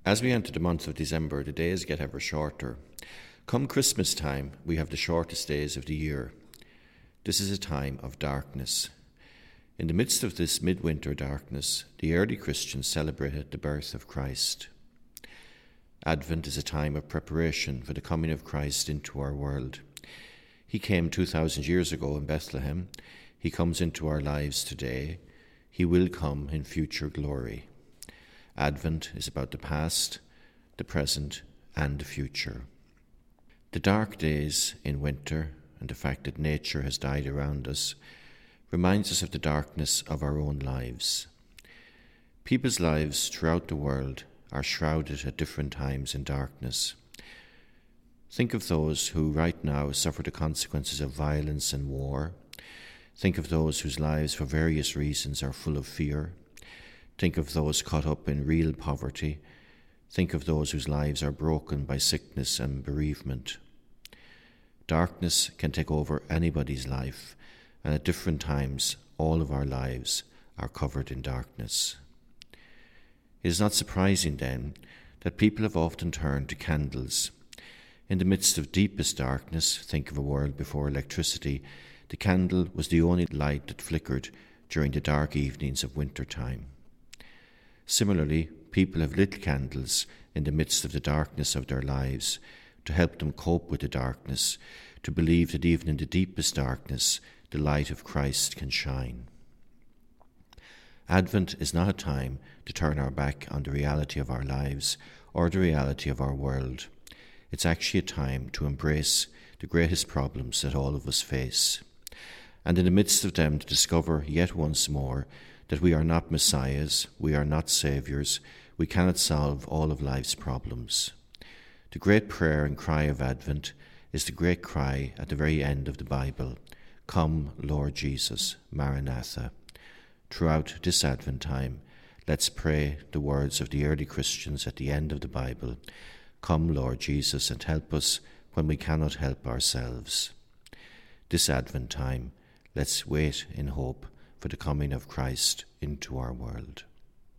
As we enter the month of December, the days get ever shorter. Come Christmas time, we have the shortest days of the year. This is a time of darkness. In the midst of this midwinter darkness, the early Christians celebrated the birth of Christ. Advent is a time of preparation for the coming of Christ into our world. He came 2,000 years ago in Bethlehem. He comes into our lives today. He will come in future glory. Advent is about the past, the present, and the future. The dark days in winter and the fact that nature has died around us reminds us of the darkness of our own lives. People's lives throughout the world are shrouded at different times in darkness. Think of those who right now suffer the consequences of violence and war. Think of those whose lives for various reasons are full of fear. Think of those caught up in real poverty. Think of those whose lives are broken by sickness and bereavement. Darkness can take over anybody's life, and at different times, all of our lives are covered in darkness. It is not surprising, then, that people have often turned to candles. In the midst of deepest darkness, think of a world before electricity, the candle was the only light that flickered during the dark evenings of winter time. Similarly, people have lit candles in the midst of the darkness of their lives to help them cope with the darkness, to believe that even in the deepest darkness, the light of Christ can shine. Advent is not a time to turn our back on the reality of our lives or the reality of our world. It's actually a time to embrace the greatest problems that all of us face, and in the midst of them to discover yet once more that we are not messiahs, we are not saviours, we cannot solve all of life's problems. The great prayer and cry of Advent is the great cry at the very end of the Bible, "Come, Lord Jesus, Maranatha." Throughout this Advent time, let's pray the words of the early Christians at the end of the Bible, "Come, Lord Jesus, and help us when we cannot help ourselves." This Advent time, let's wait in hope for the coming of Christ into our world.